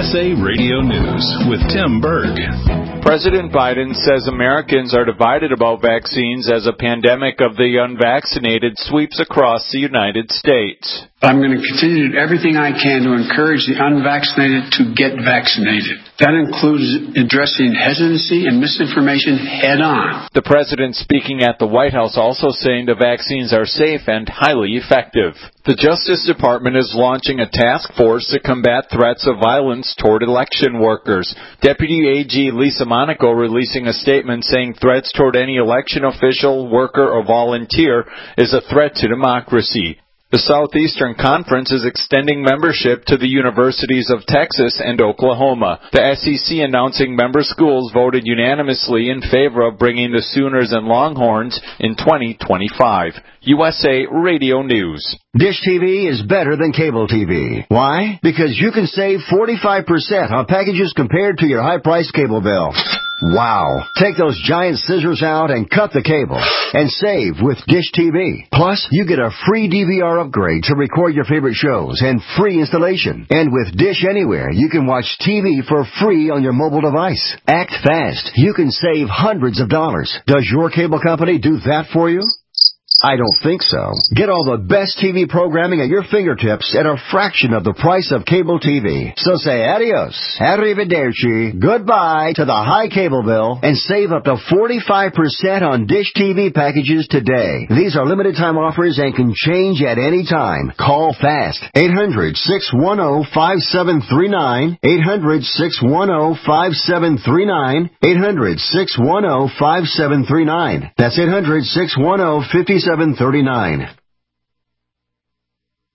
USA Radio News with Tim Berg. President Biden says Americans are divided about vaccines as a pandemic of the unvaccinated sweeps across the United States. I'm going to continue to do everything I can to encourage the unvaccinated to get vaccinated. That includes addressing hesitancy and misinformation head on. The president speaking at the White House also saying the vaccines are safe and highly effective. The Justice Department is launching a task force to combat threats of violence toward election workers. Deputy AG Lisa Monaco releasing a statement saying threats toward any election official, worker, or volunteer is a threat to democracy. The Southeastern Conference is extending membership to the universities of Texas and Oklahoma. The SEC announcing member schools voted unanimously in favor of bringing the Sooners and Longhorns in 2025. USA Radio News. Dish TV is better than cable TV. Why? Because you can save 45% on packages compared to your high-priced cable bill. Wow. Take those giant scissors out and cut the cable and save with Dish TV. Plus, you get a free DVR upgrade to record your favorite shows and free installation. And with Dish Anywhere, you can watch TV for free on your mobile device. Act fast. You can save hundreds of dollars. Does your cable company do that for you? I don't think so. Get all the best TV programming at your fingertips at a fraction of the price of cable TV. So say adios, arrivederci, goodbye to the high cable bill and save up to 45% on Dish TV packages today. These are limited time offers and can change at any time. Call fast. 800-610-5739. 800-610-5739. 800-610-5739. That's 800-610-5739.